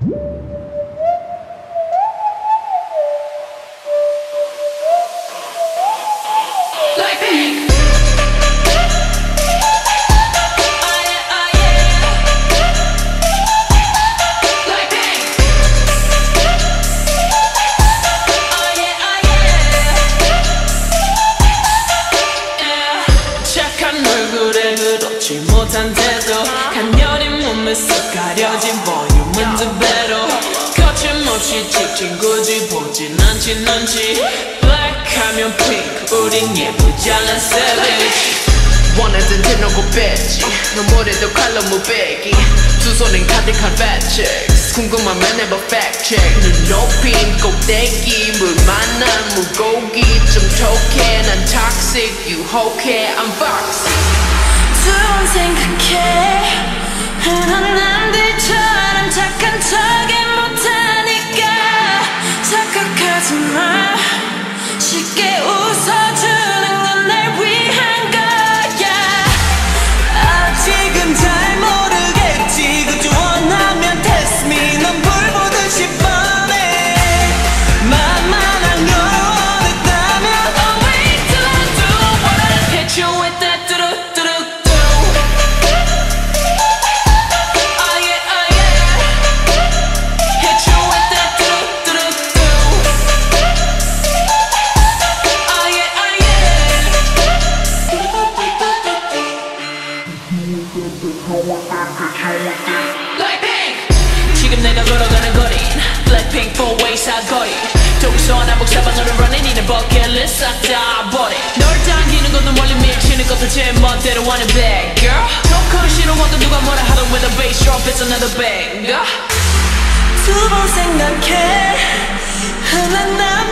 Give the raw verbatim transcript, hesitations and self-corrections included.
그렇지 못한 태도 간녀린 몸에서 가려진 볼륨은 두 배로 거침없이 찍힌 굳이 보진 않지 눈치 Black 하면 pink 우린 예쁘장한 savage 원하던 대놓고 뺐지 너무래도 칼로 무배기 두 손엔 가득한 fat checks 궁금하면 해봐 fact check 눈 높인 꼭대기 물 만난 물고기 좀 톡해 난 toxic 유혹해 I'm foxy 두 번 생각해 흔한 남들처럼 착한 척이 못하니까 착각하지 마 쉽게 웃어주는 건 날 위한 거야 아직은 잘 모르겠지 그저 원하면 test me 넌 불 보듯이 뻔해 만만한 걸 원했다면 Oh wait till I do wanna hit you with that 뚜루뚜루 지금 내가 걸어가는 거린 Blackpink four way 사거리 동서 남북 사방으로 running 이는 버킷리스트 싹 다 버린 널 당기는 것도 멀리 밀치는 것도 제 멋대로 하는 bad girl 조금 싫어하던 누가 뭐라 하던 with a bass drop it's another banger 두 번 생각해 흔한 나